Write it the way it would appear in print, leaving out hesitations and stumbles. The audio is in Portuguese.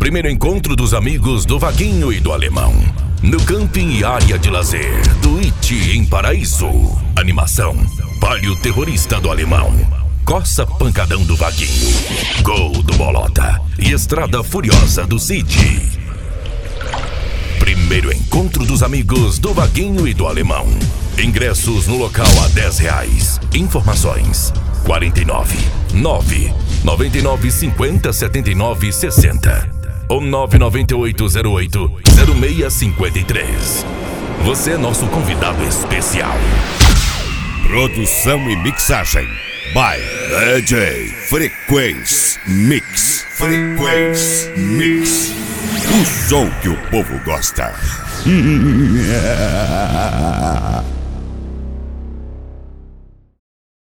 Primeiro encontro dos amigos do Vaguinho e do Alemão. No camping e área de lazer do Iti em Paraíso. Animação: Palio Terrorista do Alemão, Coça Pancadão do Vaguinho, Gol do Bolota e Estrada Furiosa do Cid. Primeiro encontro dos amigos do Vaguinho e do Alemão. Ingressos no local a R$10. Informações: 49 9 99 50 79 60 ou 998 08 0653. Você é nosso convidado especial. Produção e mixagem by DJ Frequência Mix. Frequência Mix. O som que o povo gosta.